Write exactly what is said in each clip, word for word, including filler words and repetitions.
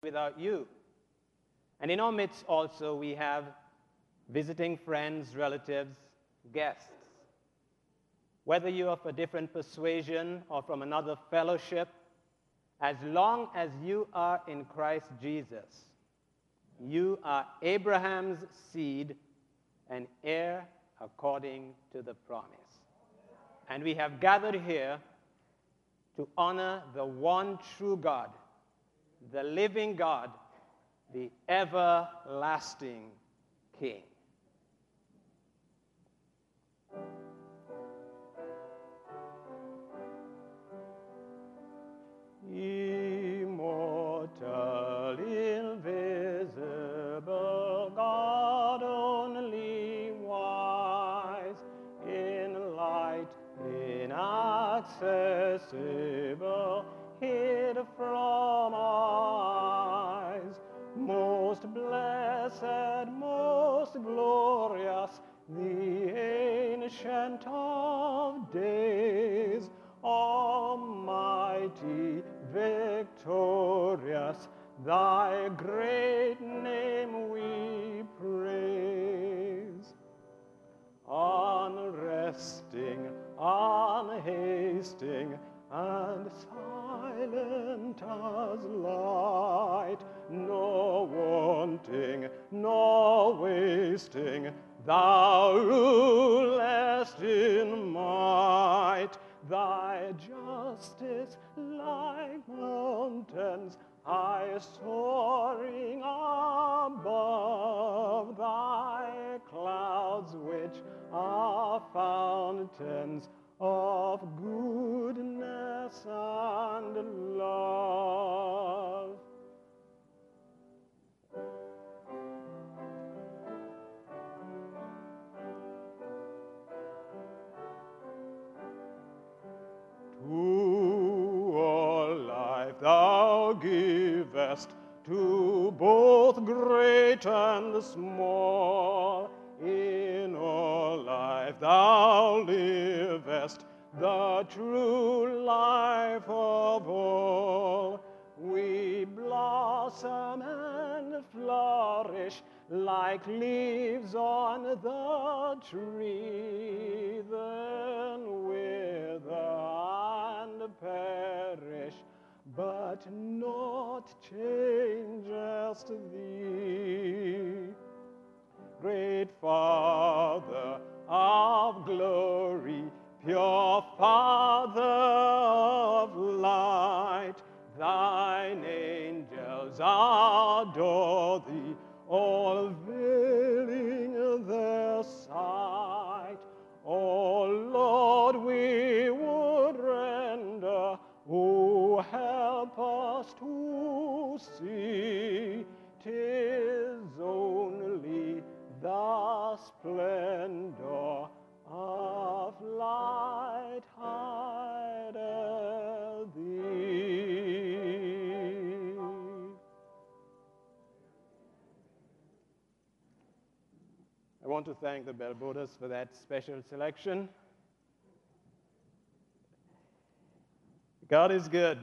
without you. And in our midst also we have visiting friends, relatives, guests. Whether you're of a different persuasion or from another fellowship, as long as you are in Christ Jesus, you are Abraham's seed and heir according to the promise. And we have gathered here to honor the one true God, the living God, the everlasting King. Immortal, invisible, God only wise, in light inaccessible, hid from eyes, most blessed, most glorious, the Ancient of Days, Almighty, victorious, thy great name we praise. Unresting, unhasting, and silent as light, nor wanting, nor wasting, thou rulest in might. Thy justice like mountains, high soaring above, thy clouds which are fountains of goodness and love. To all life thou givest, to both great and small. In all life thou livest, the true life of all. We blossom and flourish like leaves on the tree, then wither and perish, but not changest thee. Great Father of glory, pure Father of light, thine angels adore thee, all veiling their sight. O Lord, we would render, oh, help us to see, 'tis only the splendor of light hideth thee. I want to thank the Bell Boaters for that special selection. God is good.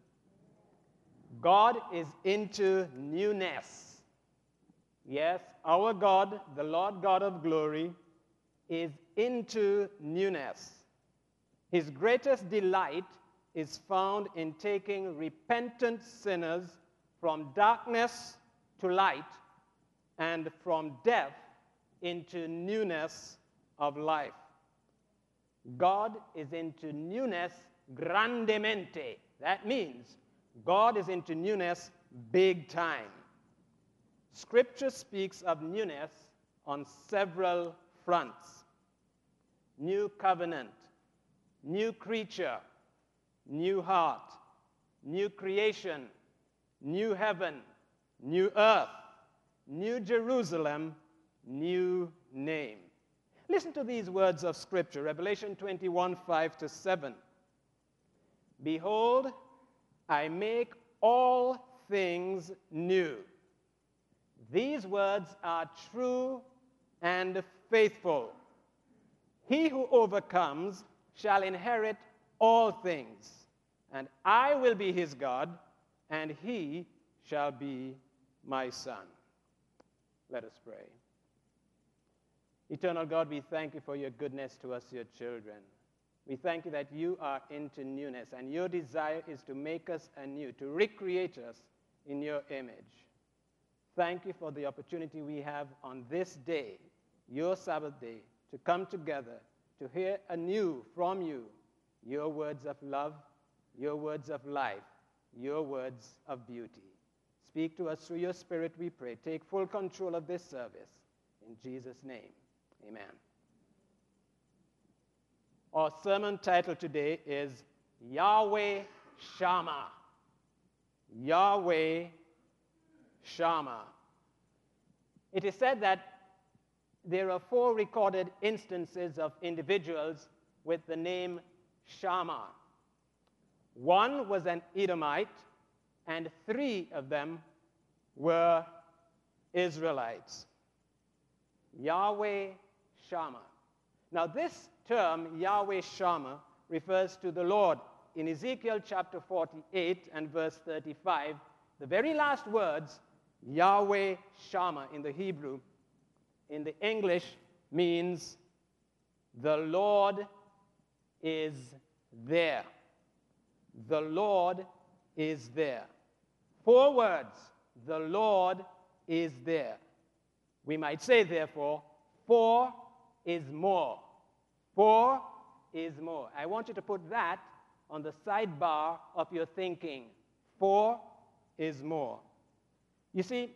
God is into newness. Yes, our God, the Lord God of glory, is into newness. His greatest delight is found in taking repentant sinners from darkness to light and from death into newness of life. God is into newness grandemente. That means God is into newness big time. Scripture speaks of newness on several fronts. New covenant, new creature, new heart, new creation, new heaven, new earth, new Jerusalem, new name. Listen to these words of Scripture, Revelation twenty-one, five to seven. Behold, I make all things new. These words are true and faithful. He who overcomes shall inherit all things, and I will be his God, and he shall be my son. Let us pray. Eternal God, we thank you for your goodness to us, your children. We thank you that you are into newness, and your desire is to make us anew, to recreate us in your image. Thank you for the opportunity we have on this day, your Sabbath day, to come together, to hear anew from you your words of love, your words of life, your words of beauty. Speak to us through your Spirit, we pray. Take full control of this service. In Jesus' name, amen. Our sermon title today is Yahweh Shammah. Yahweh Shammah. It is said that there are four recorded instances of individuals with the name Shammah. One was an Edomite, and three of them were Israelites. Yahweh Shammah. Now this term, Yahweh Shammah, refers to the Lord. In Ezekiel chapter forty-eight and verse thirty-five, the very last words, Yahweh Shammah in the Hebrew, in the English means the Lord is there. The Lord is there. Four words, the Lord is there. We might say, therefore, four is more. Four is more. I want you to put that on the sidebar of your thinking. Four is more. You see,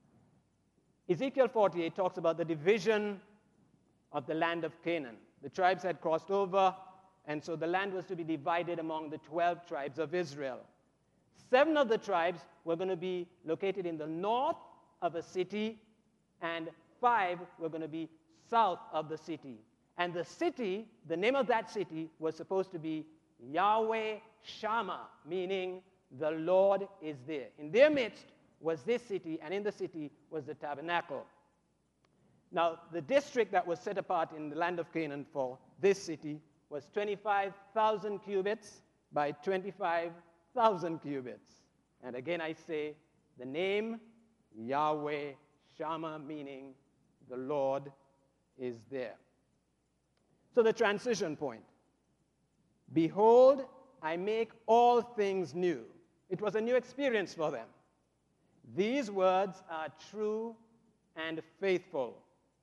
Ezekiel forty-eight talks about the division of the land of Canaan. The tribes had crossed over, and so the land was to be divided among the twelve tribes of Israel. Seven of the tribes were going to be located in the north of a city, and five were going to be south of the city. And the city, the name of that city, was supposed to be Yahweh Shammah, meaning the Lord is there. In their midst was this city, and in the city was the tabernacle. Now, the district that was set apart in the land of Canaan for this city was twenty-five thousand cubits by twenty-five thousand cubits. And again I say, the name Yahweh Shammah, meaning the Lord is there. So the transition point. Behold, I make all things new. It was a new experience for them. These words are true and faithful.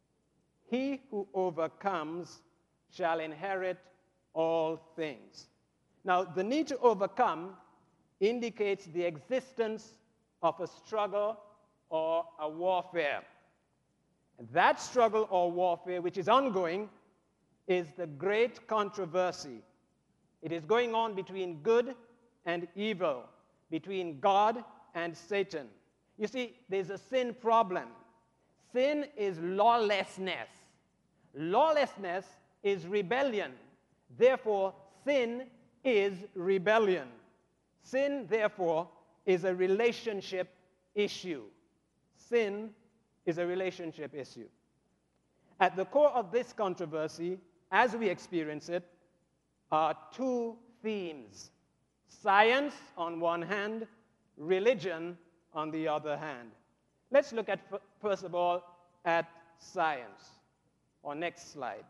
He who overcomes shall inherit all things. Now, the need to overcome indicates the existence of a struggle or a warfare. That struggle or warfare, which is ongoing, is the great controversy. It is going on between good and evil, between God and Satan. You see, there's a sin problem. Sin is lawlessness. Lawlessness is rebellion. Therefore, sin is rebellion. Sin, therefore, is a relationship issue. Sin is a relationship issue. At the core of this controversy, as we experience it, are two themes. Science on one hand, religion on the other hand. Let's look at, first of all, at science. Or next slide.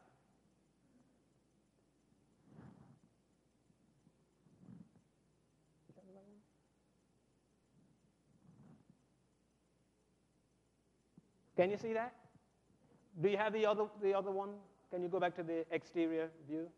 Can you see that? Do you have the other, the other one? Can you go back to the exterior view?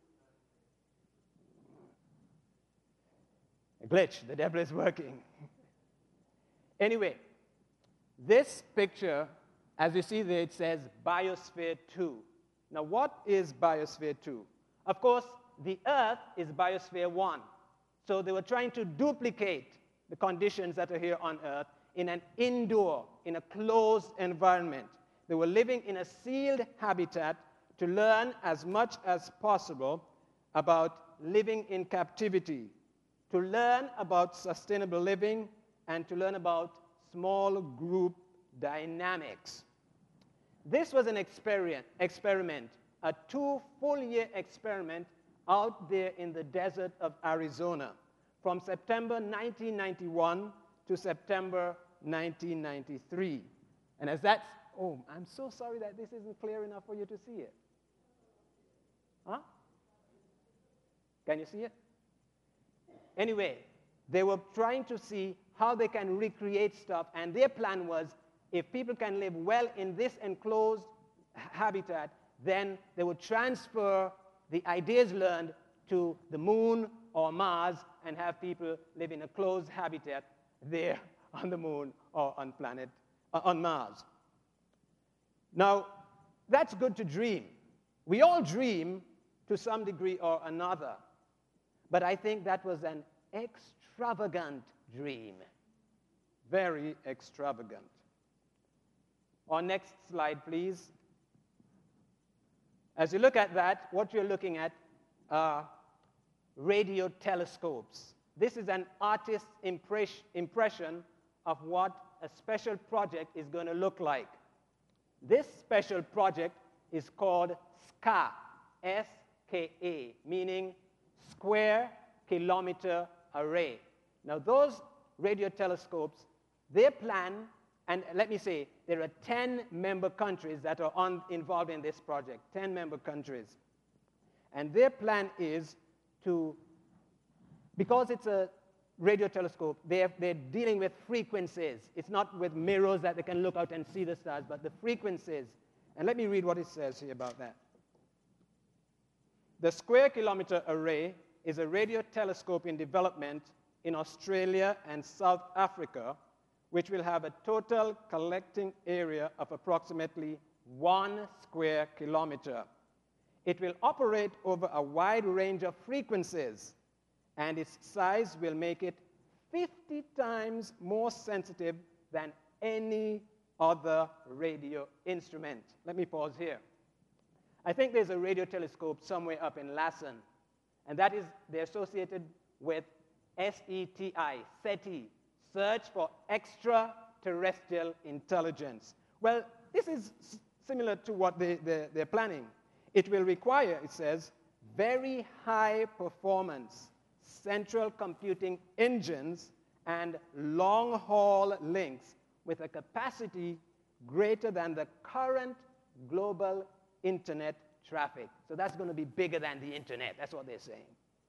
A glitch. The devil is working. Anyway, this picture, as you see there, it says Biosphere two. Now, what is Biosphere two? Of course, the Earth is Biosphere one. So they were trying to duplicate the conditions that are here on Earth in an indoor, in a closed environment. They were living in a sealed habitat to learn as much as possible about living in captivity, to learn about sustainable living, and to learn about small group dynamics. This was an experiment, experiment, a two full-year experiment out there in the desert of Arizona from September nineteen ninety-one to September nineteen ninety-three. And as that's, oh, I'm so sorry that this isn't clear enough for you to see it. Huh? Can you see it? Anyway, they were trying to see how they can recreate stuff, and their plan was if people can live well in this enclosed habitat, then they would transfer the ideas learned to the moon or Mars and have people live in a closed habitat there on the moon or on planet, uh, on Mars. Now, that's good to dream. We all dream to some degree or another, but I think that was an extravagant dream. Very extravagant. Our next slide, please. As you look at that, what you're looking at are radio telescopes. This is an artist's impress- impression of what a special project is going to look like. This special project is called SKA, S K A, meaning Square Kilometer Array. Now, those radio telescopes, their plan, and let me say, there are ten member countries that are on, involved in this project, ten member countries. And their plan is to, because it's a radio telescope, they're, they're dealing with frequencies. It's not with mirrors that they can look out and see the stars, but the frequencies. And let me read what it says here about that. The Square Kilometer Array is a radio telescope in development in Australia and South Africa, which will have a total collecting area of approximately one square kilometer. It will operate over a wide range of frequencies, and its size will make it fifty times more sensitive than any other radio instrument. Let me pause here. I think there's a radio telescope somewhere up in Lassen, and that is, they're associated with S E T I, SETI, Search for Extraterrestrial Intelligence. Well, this is s- similar to what they, they, they're planning. It will require, it says, very high performance central computing engines and long-haul links with a capacity greater than the current global internet traffic. So that's going to be bigger than the internet. That's what they're saying.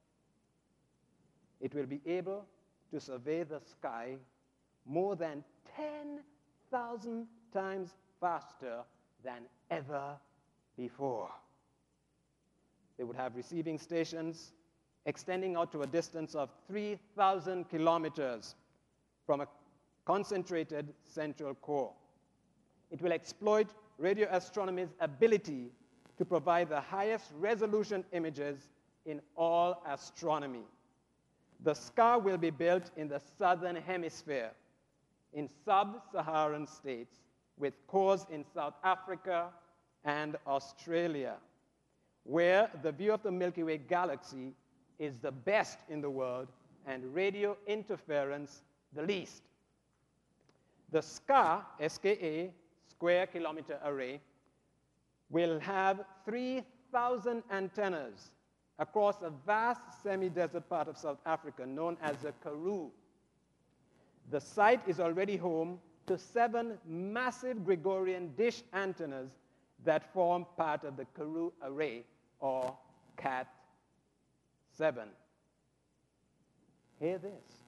It will be able to survey the sky more than ten thousand times faster than ever before. They would have receiving stations extending out to a distance of three thousand kilometers from a concentrated central core. It will exploit radio astronomy's ability to provide the highest resolution images in all astronomy. The SKA will be built in the southern hemisphere, in sub-Saharan states, with cores in South Africa and Australia, where the view of the Milky Way galaxy is the best in the world and radio interference the least. The SKA, S K A, Square Kilometer Array, will have three thousand antennas across a vast semi-desert part of South Africa known as the Karoo. The site is already home to seven massive Gregorian dish antennas that form part of the Karoo Array, or CAT seven. Hear this.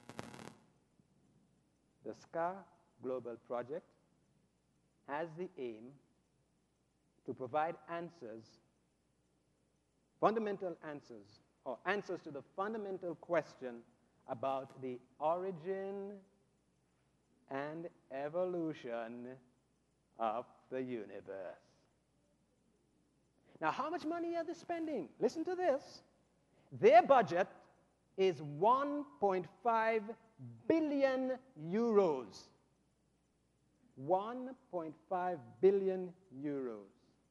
The SKA Global Project has the aim to provide answers, fundamental answers, or answers to the fundamental question about the origin and evolution of the universe. Now, how much money are they spending? Listen to this. Their budget is one point five billion euros. one point five billion euros.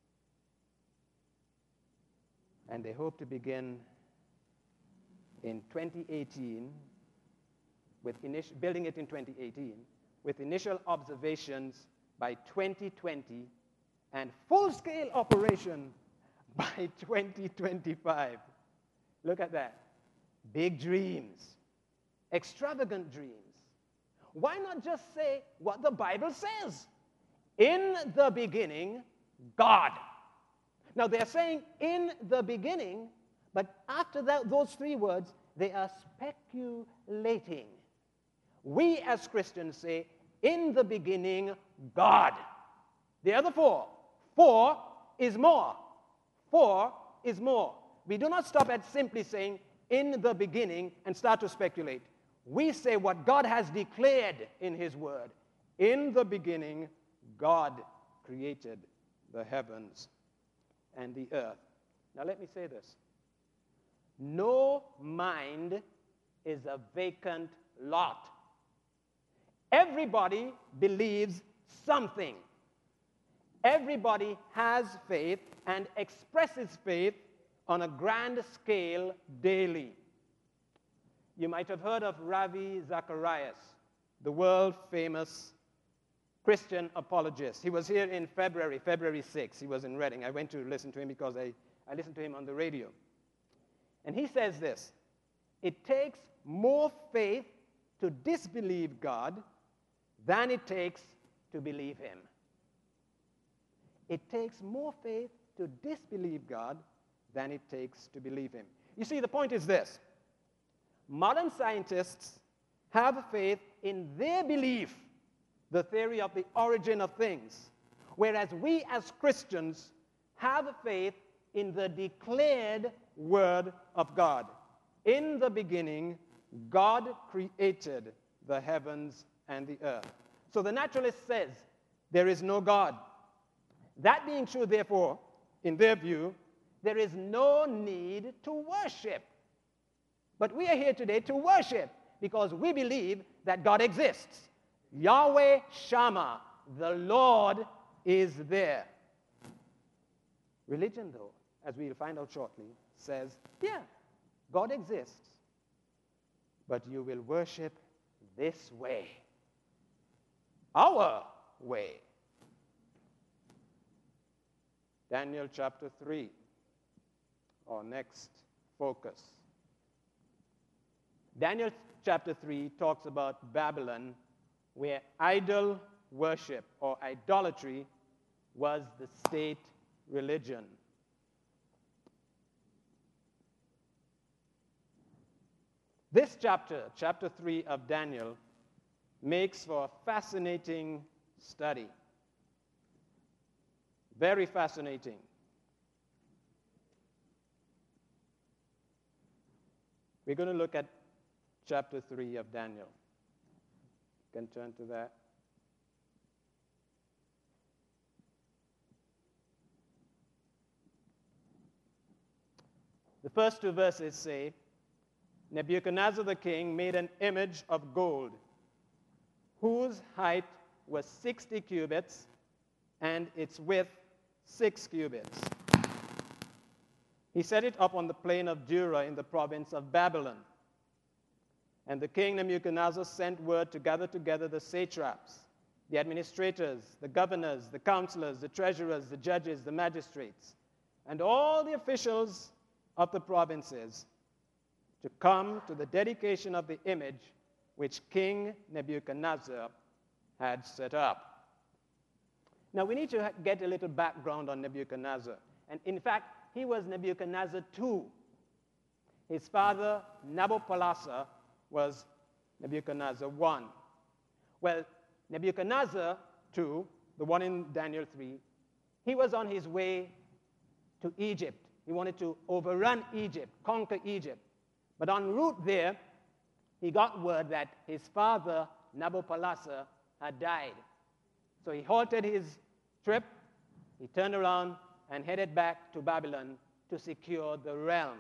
And they hope to begin in twenty eighteen, with initial, building it in twenty eighteen, with initial observations by twenty twenty and full-scale operation by twenty twenty-five. Look at that. Big dreams. Extravagant dreams. Why not just say what the Bible says? In the beginning, God. Now, they're saying in the beginning, but after that, those three words, they are speculating. We as Christians say, in the beginning, God. The other four, four is more. Four is more. We do not stop at simply saying, in the beginning, and start to speculate. We say what God has declared in his word. In the beginning, God created the heavens and the earth. Now let me say this. No mind is a vacant lot. Everybody believes something. Everybody has faith and expresses faith on a grand scale daily. You might have heard of Ravi Zacharias, the world-famous Christian apologist. He was here in February, February sixth. He was in Reading. I went to listen to him because I, I listened to him on the radio. And he says this, it takes more faith to disbelieve God than it takes to believe him. It takes more faith to disbelieve God than it takes to believe him. You see, the point is this. Modern scientists have faith in their belief, the theory of the origin of things, whereas we as Christians have faith in the declared word of God. In the beginning, God created the heavens and the earth. So the naturalist says there is no God. That being true, therefore, in their view, there is no need to worship. But we are here today to worship because we believe that God exists. Yahweh Shammah, the Lord is there. Religion, though, as we'll find out shortly, says, yeah, God exists, but you will worship this way, our way. Daniel chapter three, our next focus. Daniel chapter three talks about Babylon, where idol worship or idolatry was the state religion. This chapter, chapter three of Daniel, makes for a fascinating study. Very fascinating. We're going to look at chapter three of Daniel. You can turn to that. The first two verses say, Nebuchadnezzar the king made an image of gold, whose height was sixty cubits, and its width six cubits. He set it up on the plain of Dura in the province of Babylon. And the king Nebuchadnezzar sent word to gather together the satraps, the administrators, the governors, the counselors, the treasurers, the judges, the magistrates, and all the officials of the provinces to come to the dedication of the image which King Nebuchadnezzar had set up. Now, we need to get a little background on Nebuchadnezzar. And in fact, he was Nebuchadnezzar the Second. His father, Nabopolassar, was Nebuchadnezzar the First. Well, Nebuchadnezzar the Second, the one in Daniel three, he was on his way to Egypt. He wanted to overrun Egypt, conquer Egypt. But en route there, he got word that his father, Nabopolassar, had died. So he halted his trip, he turned around and headed back to Babylon to secure the realm.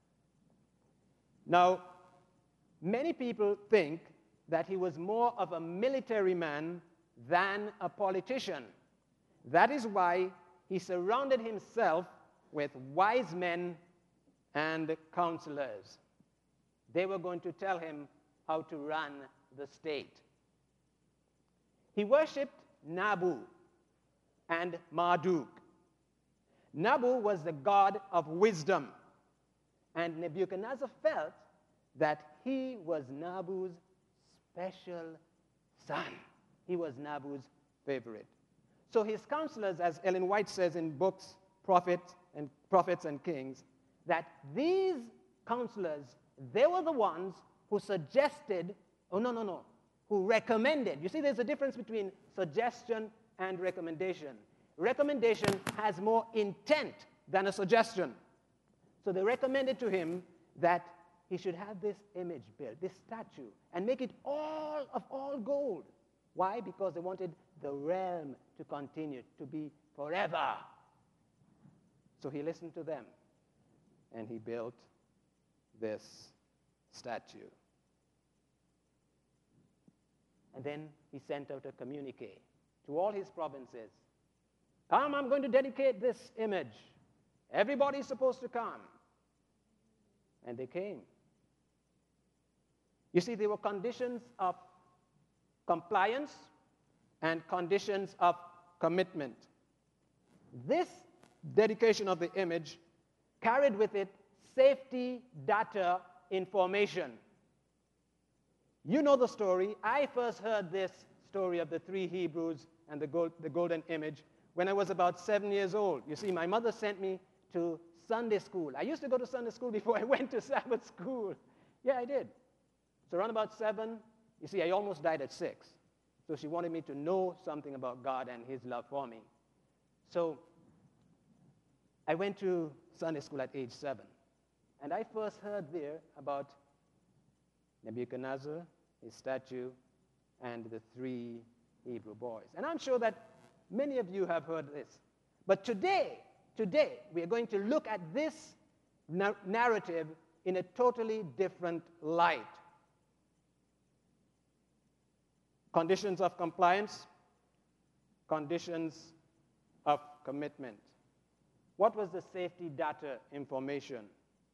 Now, many people think that he was more of a military man than a politician. That is why he surrounded himself with wise men and counselors. They were going to tell him how to run the state. He worshipped Nabu and Marduk. Nabu was the god of wisdom, and Nebuchadnezzar felt that he was Nabu's special son. He was Nabu's favorite. So his counselors, as Ellen White says in books, Prophets and Prophets and Kings, that these counselors, they were the ones who suggested, oh, no, no, no, who recommended. You see, there's a difference between suggestion and recommendation. Recommendation has more intent than a suggestion. So they recommended to him that he should have this image built, this statue, and make it all of all gold. Why? Because they wanted the realm to continue, to be forever. So he listened to them, and he built this statue. And then he sent out a communique to all his provinces. Come, I'm going to dedicate this image. Everybody's supposed to come. And they came. You see, there were conditions of compliance and conditions of commitment. This dedication of the image carried with it safety data information. You know the story. I first heard this story of the three Hebrews and the, gold, the golden image when I was about seven years old. You see, my mother sent me to Sunday school. I used to go to Sunday school before I went to Sabbath school. Yeah, I did. So around about seven, you see, I almost died at six. So she wanted me to know something about God and his love for me. So I went to Sunday school at age seven. And I first heard there about Nebuchadnezzar, his statue, and the three Hebrew boys. And I'm sure that many of you have heard this. But today, today, we are going to look at this na- narrative in a totally different light. Conditions of compliance, conditions of commitment. What was the safety data information?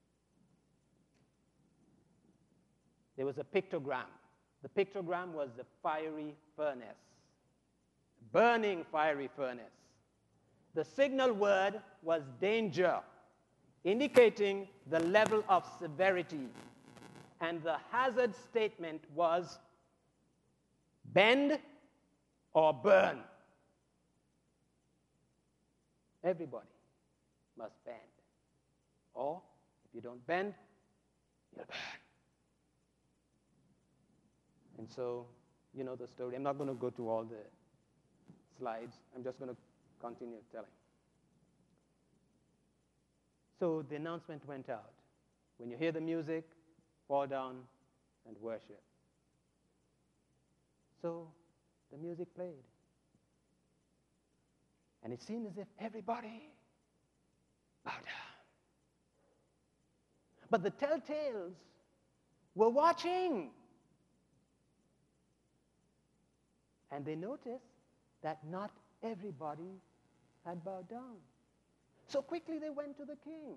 There was a pictogram. The pictogram was the fiery furnace, burning fiery furnace. The signal word was danger, indicating the level of severity. And the hazard statement was bend or burn. Everybody must bend. Or if you don't bend, you'll burn. And so, you know the story. I'm not going to go to all the slides. I'm just going to continue telling. So the announcement went out. When you hear the music, fall down and worship. So the music played. And it seemed as if everybody bowed down. But the telltales were watching. And they noticed that not everybody had bowed down. So quickly they went to the king.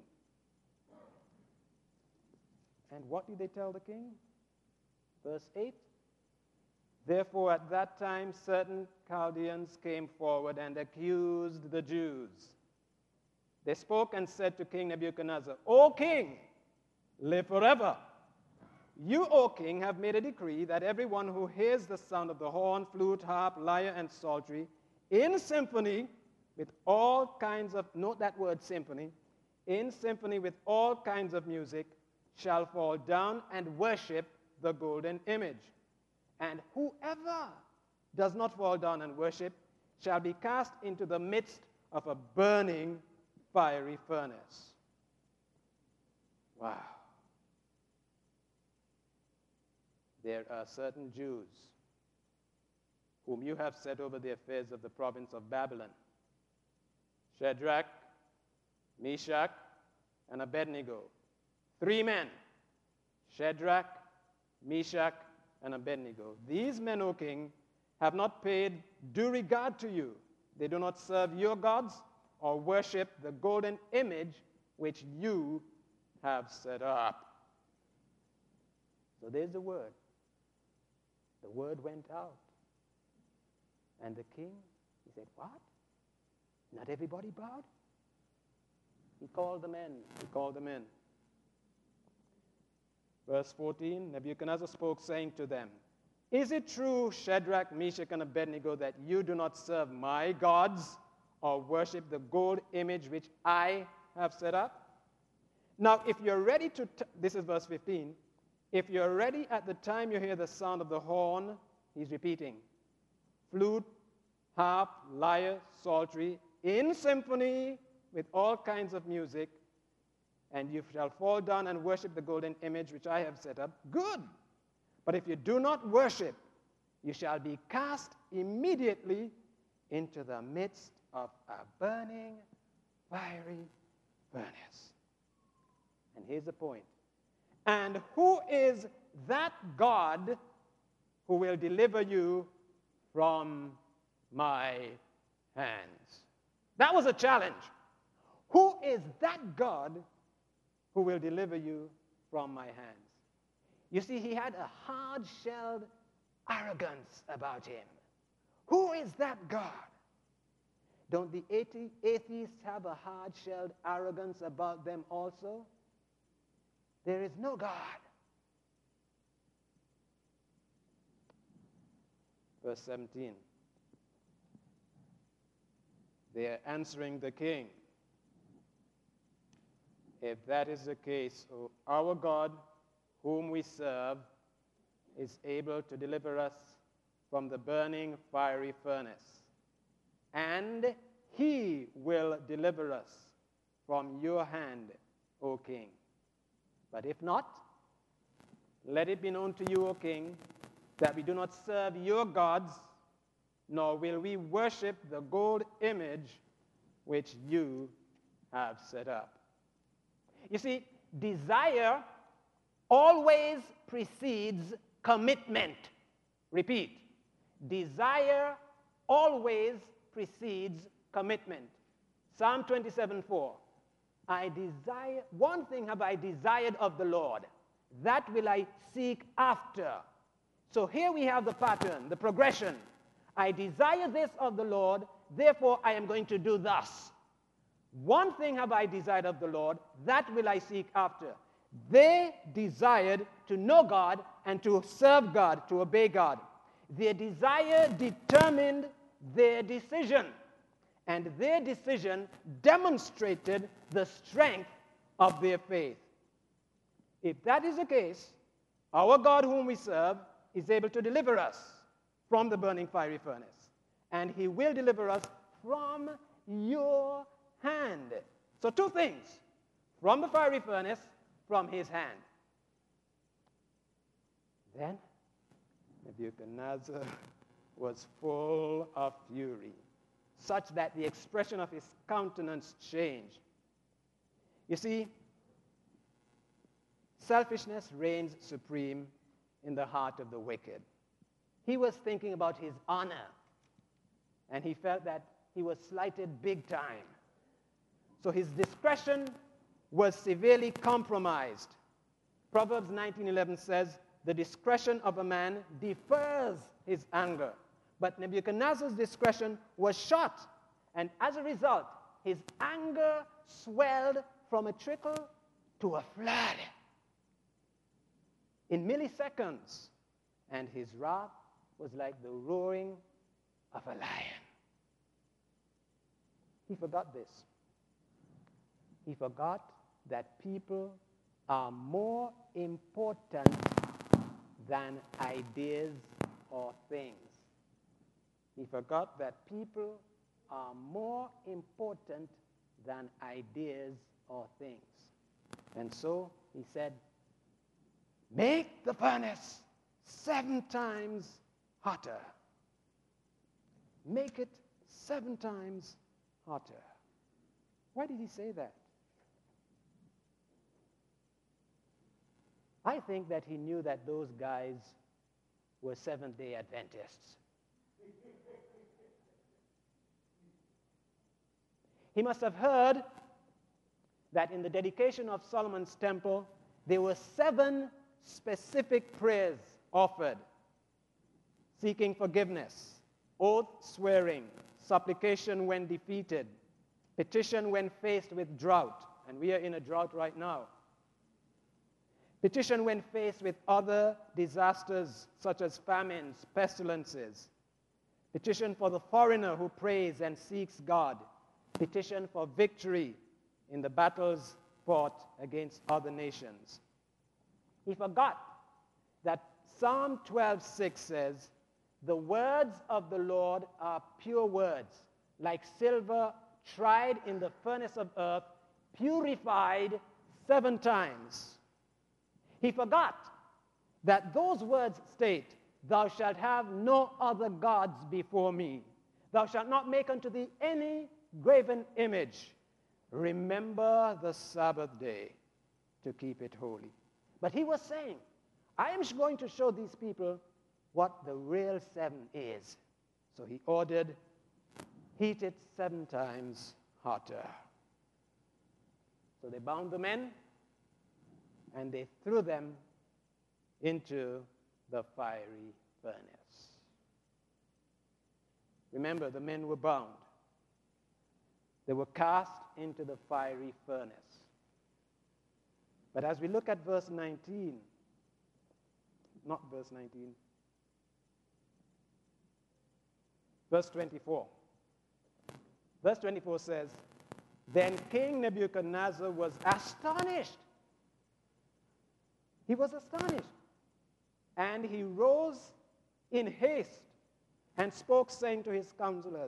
And what did they tell the king? Verse eight. Therefore at that time certain Chaldeans came forward and accused the Jews. They spoke and said to King Nebuchadnezzar, O king, live forever. You, O king, have made a decree that everyone who hears the sound of the horn, flute, harp, lyre, and psaltery in symphony with all kinds of, note that word symphony, in symphony with all kinds of music, shall fall down and worship the golden image. And whoever does not fall down and worship shall be cast into the midst of a burning fiery furnace. Wow. There are certain Jews whom you have set over the affairs of the province of Babylon. Shadrach, Meshach, and Abednego. Three men. Shadrach, Meshach, and Abednego. These men, O king, have not paid due regard to you. They do not serve your gods or worship the golden image which you have set up. So there's the word. The word went out. And the king, he said, what? Not everybody bowed? He called them in. He called them in. Verse fourteen, Nebuchadnezzar spoke, saying to them, Is it true, Shadrach, Meshach, and Abednego, that you do not serve my gods or worship the gold image which I have set up? Now, if you're ready to, t- this is verse fifteen, if you're ready at the time you hear the sound of the horn, he's repeating, flute, harp, lyre, psaltery, in symphony with all kinds of music, and you shall fall down and worship the golden image which I have set up, good. But if you do not worship, you shall be cast immediately into the midst of a burning, fiery furnace. And here's the point. And who is that God who will deliver you from my hands? That was a challenge. Who is that God who will deliver you from my hands? You see, he had a hard-shelled arrogance about him. Who is that God? Don't the athe- atheists have a hard-shelled arrogance about them also? There is no God. Verse seventeen. They are answering the king. If that is the case, O our God, whom we serve, is able to deliver us from the burning fiery furnace. And he will deliver us from your hand, O king. But if not, let it be known to you, O king, that we do not serve your gods, nor will we worship the gold image which you have set up. You see, desire always precedes commitment. Repeat. Desire always precedes commitment. Psalm twenty-seven four. I desire, one thing have I desired of the Lord, that will I seek after. So here we have the pattern, the progression. I desire this of the Lord, therefore I am going to do thus. One thing have I desired of the Lord, that will I seek after. They desired to know God and to serve God, to obey God. Their desire determined their decision, and their decision demonstrated the strength of their faith. If that is the case, our God whom we serve is able to deliver us from the burning fiery furnace, and he will deliver us from your hand. So two things, from the fiery furnace, from his hand. Then Nebuchadnezzar was full of fury, such that the expression of his countenance changed. You see, selfishness reigns supreme in the heart of the wicked. He was thinking about his honor, and he felt that he was slighted big time. So his discretion was severely compromised. Proverbs nineteen eleven says, the discretion of a man defers his anger. But Nebuchadnezzar's discretion was short, and as a result, his anger swelled from a trickle to a flood in milliseconds, and his wrath was like the roaring of a lion. He forgot this. He forgot that people are more important than ideas or things. He forgot that people are more important than ideas or things. And so he said, make the furnace seven times hotter. Make it seven times hotter. Why did he say that? I think that he knew that those guys were Seventh-day Adventists. He must have heard that in the dedication of Solomon's temple, there were seven specific prayers offered, seeking forgiveness, oath swearing, supplication when defeated, petition when faced with drought, and we are in a drought right now, Petition when faced with other disasters such as famines, pestilences. Petition for the foreigner who prays and seeks God. Petition for victory in the battles fought against other nations. He forgot that Psalm twelve six says, "The words of the Lord are pure words, like silver tried in the furnace of earth, purified seven times." He forgot that those words state, "Thou shalt have no other gods before me. Thou shalt not make unto thee any graven image. Remember the Sabbath day to keep it holy." But he was saying, I am going to show these people what the real seven is. So he ordered, "Heat it seven times hotter." So they bound the men and they threw them into the fiery furnace. Remember, the men were bound. They were cast into the fiery furnace. But as we look at verse nineteen, not verse nineteen, verse twenty-four. Verse twenty-four says, "Then King Nebuchadnezzar was astonished." He was astonished. And he rose in haste and spoke, saying to his counselors,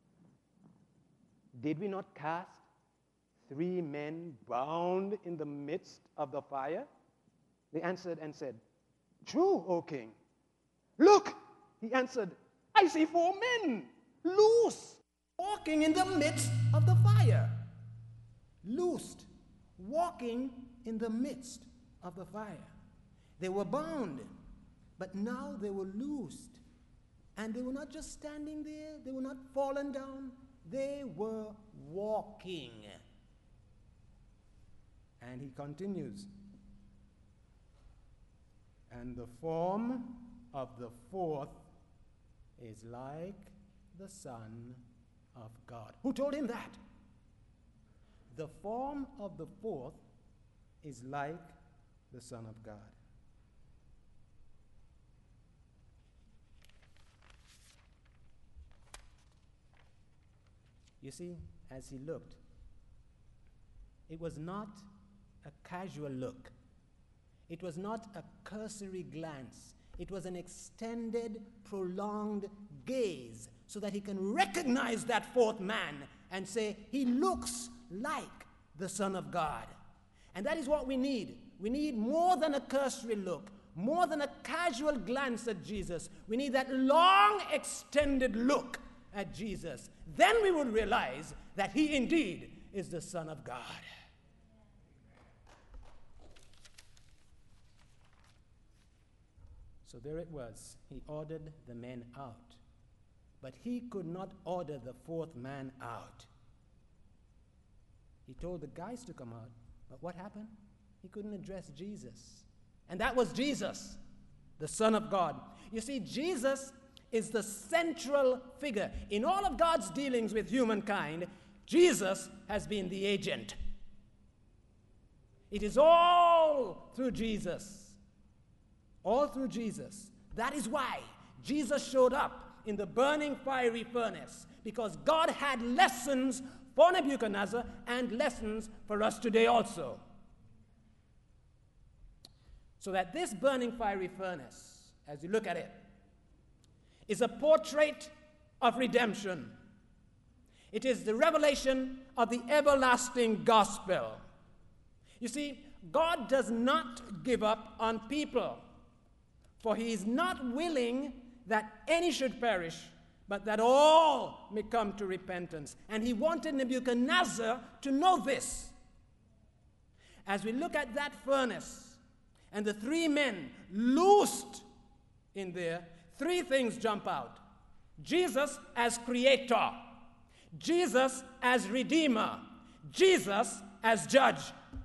"Did we not cast three men bound in the midst of the fire?" They answered and said, "True, O king." "Look," he answered, "I see four men loose, walking in the midst of the fire." Loosed, walking in the midst of the fire. They were bound, but now they were loosed. And they were not just standing there, they were not fallen down, they were walking. And he continues, "And the form of the fourth is like the Son of God." Who told him that? The form of the fourth is like the Son of God. You see, as he looked, it was not a casual look. It was not a cursory glance. It was an extended, prolonged gaze so that he can recognize that fourth man and say, he looks like the Son of God. And that is what we need. We need more than a cursory look, more than a casual glance at Jesus. We need that long, extended look at Jesus. Then we would realize that he indeed is the Son of God. So there it was. He ordered the men out. But he could not order the fourth man out. He told the guys to come out, but what happened? He couldn't address Jesus. And that was Jesus, the Son of God. You see, Jesus is the central figure. In all of God's dealings with humankind, Jesus has been the agent. It is all through Jesus. All through Jesus. That is why Jesus showed up in the burning fiery furnace, because God had lessons for Nebuchadnezzar and lessons for us today also. So that this burning fiery furnace, as you look at it, is a portrait of redemption. It is the revelation of the everlasting gospel. You see, God does not give up on people, for he is not willing that any should perish, but that all may come to repentance. And he wanted Nebuchadnezzar to know this. As we look at that furnace and the three men loosed in there, three things jump out. Jesus as creator, Jesus as redeemer, Jesus as judge.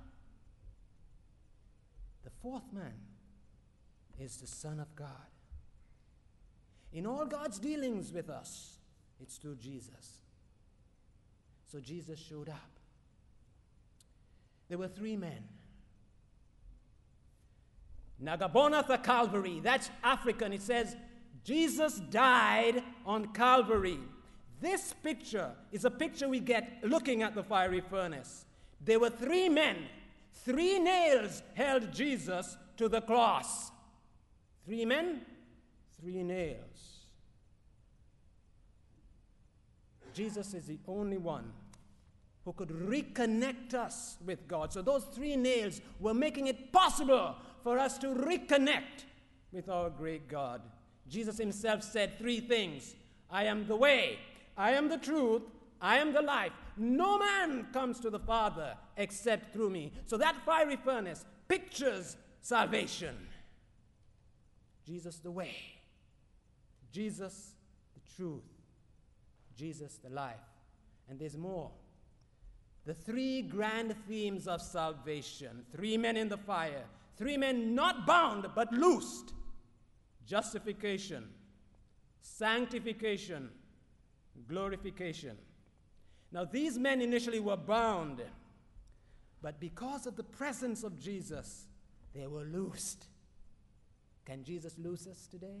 The fourth man is the Son of God. In all God's dealings with us, it's through Jesus. So Jesus showed up. There were three men. Nagabonath Calvary, that's African. It says Jesus died on Calvary. This picture is a picture we get looking at the fiery furnace. There were three men, three nails held Jesus to the cross. Three men, three nails. Jesus is the only one who could reconnect us with God. So those three nails were making it possible for us to reconnect with our great God. Jesus himself said three things. I am the way, I am the truth, I am the life. No man comes to the Father except through me. So that fiery furnace pictures salvation. Jesus the way, Jesus the truth, Jesus the life. And there's more. The three grand themes of salvation. Three men in the fire. Three men not bound but loosed. Justification, sanctification, glorification. Now these men initially were bound, but because of the presence of Jesus, they were loosed. Can Jesus loose us today?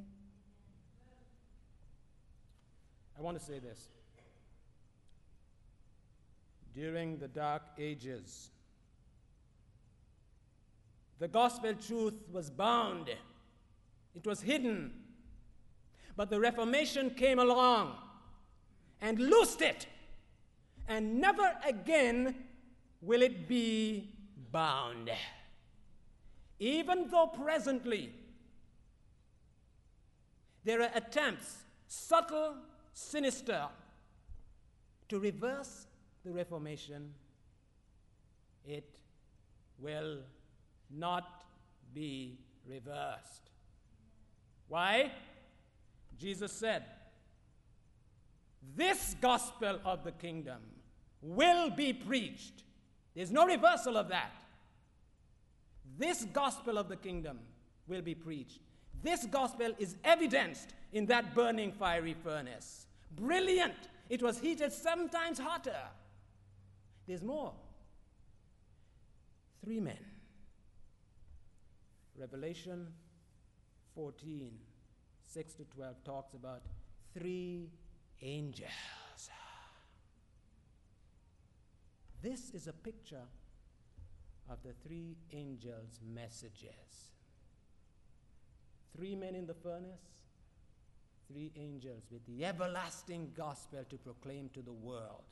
I want to say this. During the Dark Ages, the gospel truth was bound. It was hidden. But the Reformation came along and loosed it. And never again will it be bound. Even though presently there are attempts, subtle, sinister, to reverse the Reformation, it will not be reversed. Why? Jesus said, this gospel of the kingdom will be preached. There's no reversal of that. This gospel of the kingdom will be preached. This gospel is evidenced in that burning fiery furnace. Brilliant. It was heated seven times hotter. There's more. Three men. Revelation fourteen, six to twelve talks about three angels. This is a picture of the three angels' messages. Three men in the furnace, three angels with the everlasting gospel to proclaim to the world.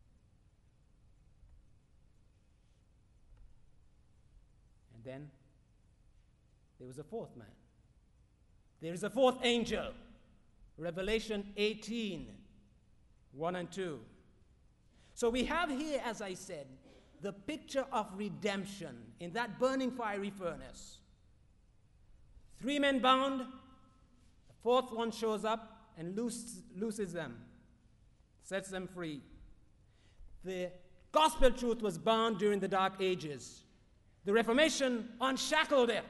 And then there was a fourth man. There is a fourth angel. Revelation eighteen, one and two. So we have here, as I said, the picture of redemption in that burning fiery furnace. Three men bound, the fourth one shows up and loose, looses them, sets them free. The gospel truth was bound during the Dark Ages. The Reformation unshackled it.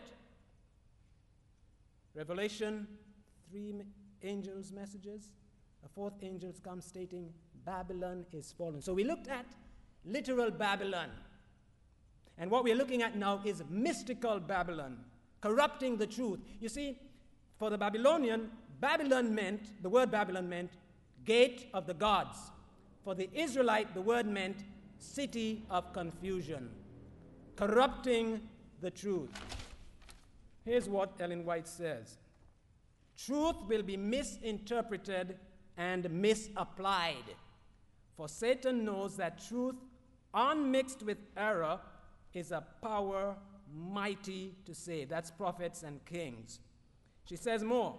Revelation, three angels' messages. A fourth angel comes stating, Babylon is fallen. So we looked at literal Babylon. And what we're looking at now is mystical Babylon, corrupting the truth. You see, for the Babylonian, Babylon meant, the word Babylon meant gate of the gods. For the Israelite, the word meant city of confusion, corrupting the truth. Here's what Ellen White says. Truth will be misinterpreted and misapplied. For Satan knows that truth unmixed with error is a power mighty to save. That's prophets and kings. She says more.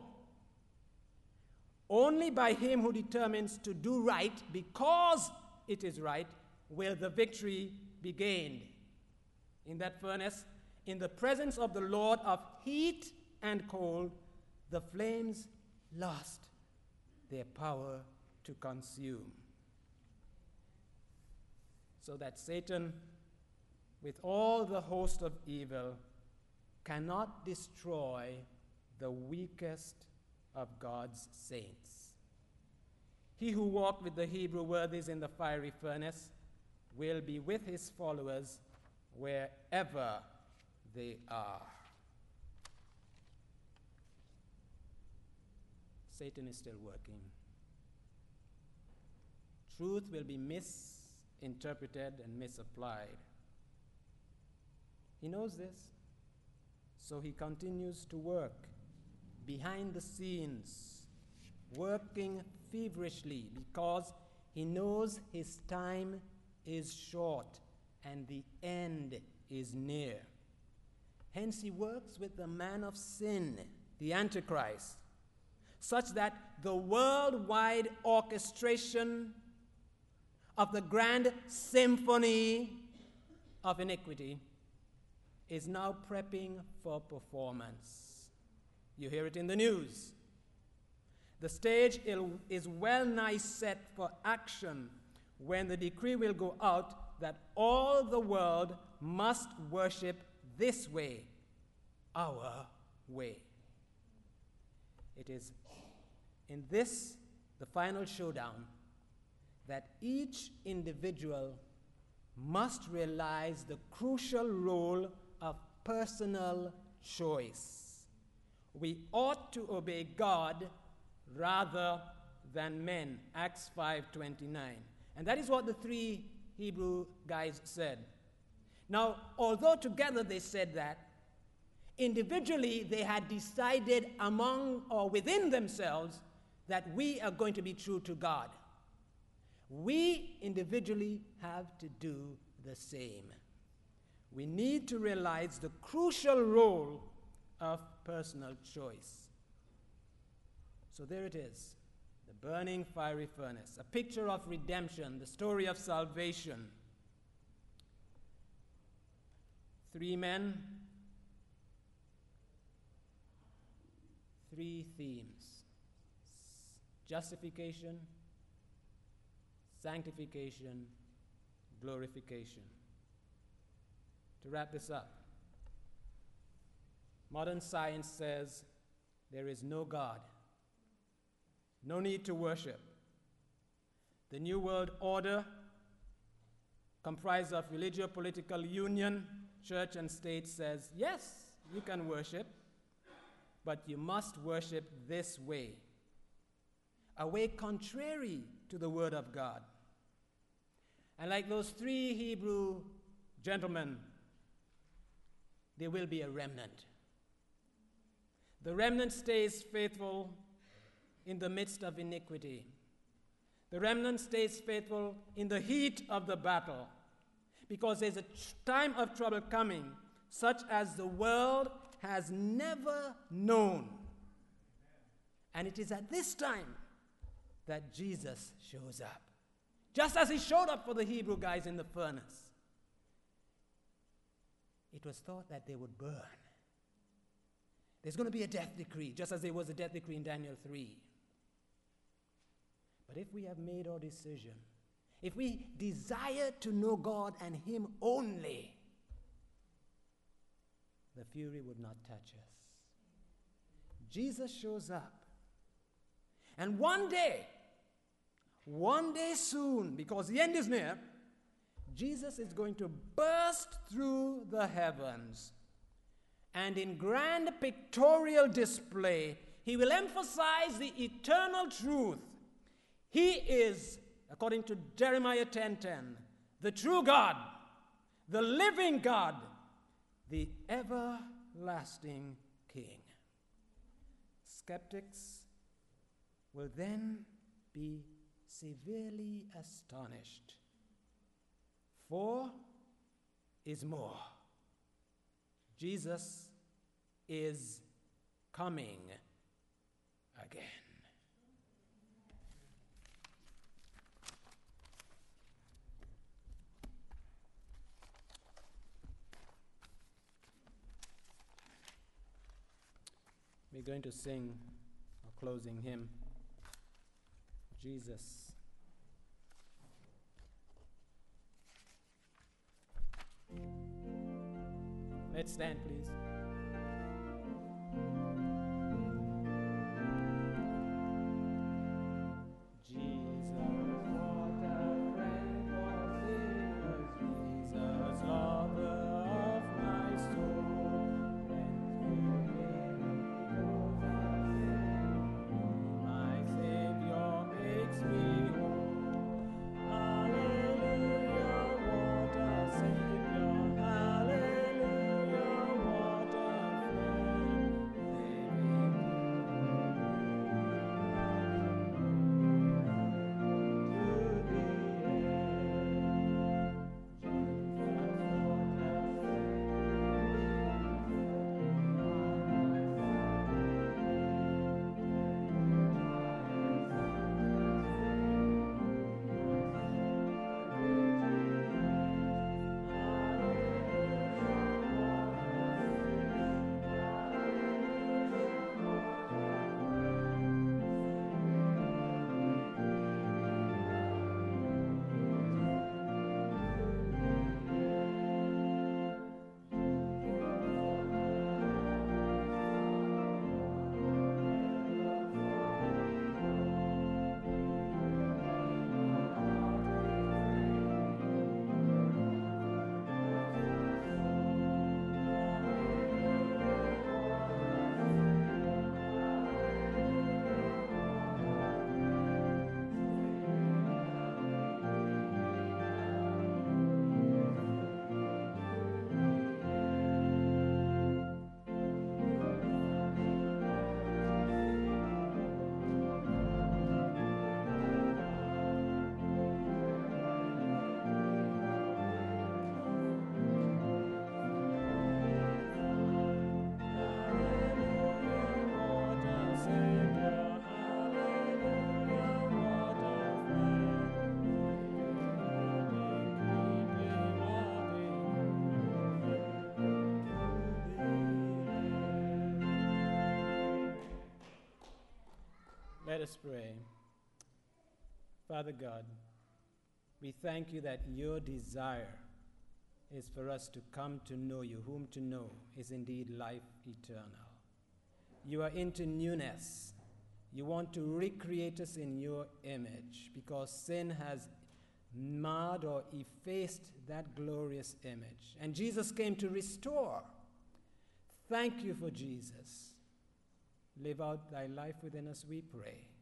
Only by him who determines to do right because it is right will the victory be gained. In that furnace, in the presence of the Lord of heat and cold, the flames lost their power to consume. So that Satan, with all the host of evil, cannot destroy the weakest of God's saints. He who walked with the Hebrew worthies in the fiery furnace will be with his followers wherever they are. Satan is still working. Truth will be misinterpreted and misapplied. He knows this, so he continues to work behind the scenes, working feverishly because he knows his time is short and the end is near. Hence, he works with the man of sin, the Antichrist, such that the worldwide orchestration of the grand symphony of iniquity is now prepping for performance. You hear it in the news. The stage is well nigh set for action when the decree will go out that all the world must worship this way, our way. It is in this, the final showdown, that each individual must realize the crucial role of personal choice. We ought to obey God rather than men, Acts five twenty-nine. And that is what the three Hebrew guys said. Now, although together they said that, individually they had decided among or within themselves that we are going to be true to God. We individually have to do the same. We need to realize the crucial role of personal choice. So there it is, the burning fiery furnace, a picture of redemption, the story of salvation. Three men, three themes: justification, sanctification, glorification. To wrap this up, modern science says there is no God, no need to worship. The New World Order, comprised of religio-political union, church and state, says, yes, you can worship, but you must worship this way, a way contrary to the Word of God. And like those three Hebrew gentlemen, there will be a remnant. The remnant stays faithful in the midst of iniquity. The remnant stays faithful in the heat of the battle, because there's a time of trouble coming, such as the world has never known. And it is at this time that Jesus shows up, just as he showed up for the Hebrew guys in the furnace. It was thought that they would burn. There's going to be a death decree, just as there was a death decree in Daniel three. But if we have made our decision, if we desire to know God and him only, the fury would not touch us. Jesus shows up. And one day, one day soon, because the end is near, Jesus is going to burst through the heavens. And in grand pictorial display, he will emphasize the eternal truth. He is, according to Jeremiah ten ten, the true God, the living God, the everlasting King. Skeptics will then be severely astonished. Four is more. Jesus is coming again. We're going to sing our closing hymn, Jesus. Let's stand, please. My Let us pray. Father God, we thank you that your desire is for us to come to know you. Whom to know is indeed life eternal. You are into newness. You want to recreate us in your image because sin has marred or effaced that glorious image. And Jesus came to restore. Thank you for Jesus. Live out thy life within us, we pray.